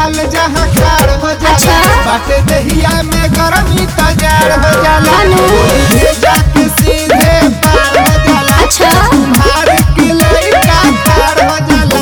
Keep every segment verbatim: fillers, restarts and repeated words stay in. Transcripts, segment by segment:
लाल जहाँ खाड़ हो जाला बाटे दहिया में गरमी तजार हो जाला भेजा के सीधे पार हो जाला तुम्हारे की लड़का पार हो जाला।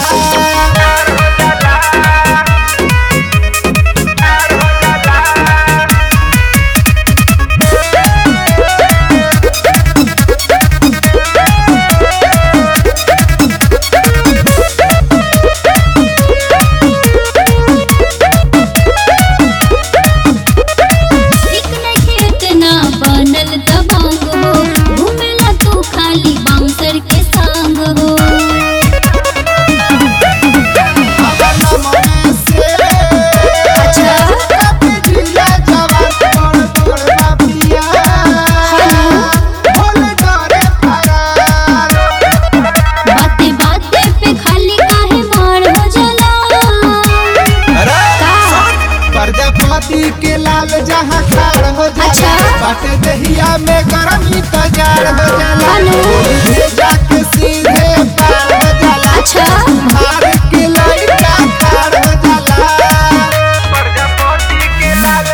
प्रजापति के लाल जहाँ खाड़ हो जाला बाटे दहिया में गरमी तजार हो जाला भेजा के सीधे पार हो जाला तुम्हारे के लड़का पार हो जाला। प्रजापति के लाल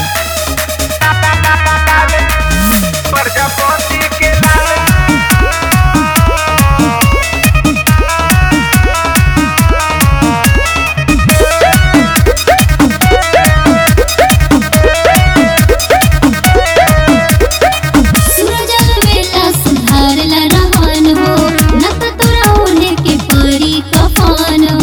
प्रजापति के लाल सुधारला रहन हो न त तोरा ओढ़े के परी कफन।